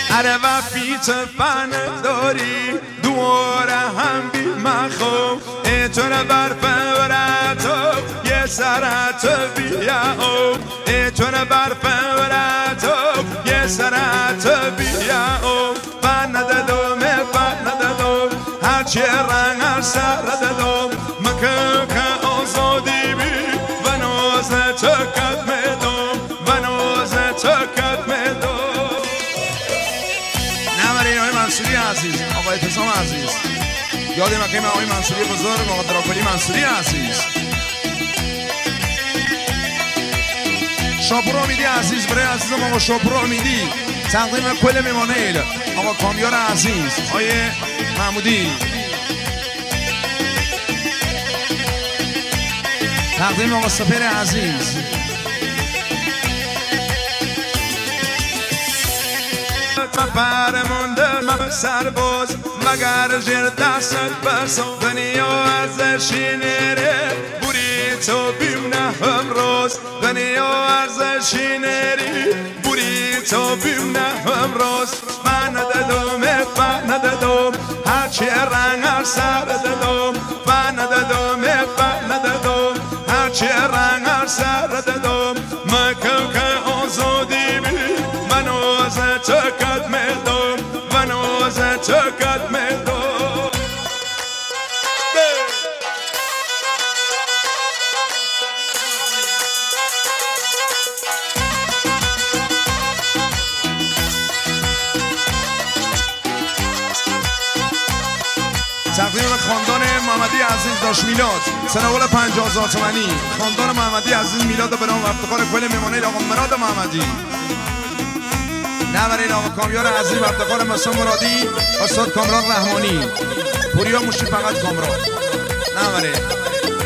اره و پیت فن داری دواره هم بی مخوف ایتونه برفه وراتو یه سرات بیا او ایتونه برفه وراتو یه سرات بیا او فن دادم هرچی رنگ سر دادم مکه که آزادی بی و نوزه چکت میدم و نوزه چکت میدم منصوری عزیز، آقای اعتصام عزیز، یاد مقیم آقای منصوری بزرگ، آقای دراکلی منصوری عزیز، شاپور امیدی عزیز، برای عزیزم آقا شاپور امیدی، تقدیم کل میمانیل آقا کامیار عزیز، آقای محمودی، تقدیم آقا سپر عزیز، فرمونده من سرباز مگر زیر دستت برسم دنیا ارزشی نره بوری تو بیمنه امروز دنیا ارزشی نری بوری تو بیمنه امروز من ندادم هرچی رنگ سر دادم من ندادم هرچی رنگ سر دادم مکم که آزادی بی منو چکت میدم و نوزه چکت میدم تقدیم خاندان محمدی عزیز داشت میلاد سنوال 50,000 تومانی خاندان محمدی عزیز میلاد به نام و افتخار کل میمانه آقا مراد محمدی نه برای آقا کامیار عزیز و افتخار مسلم مرادی استاد کامران رحمانی پوریا موشی فقط کامران نه برای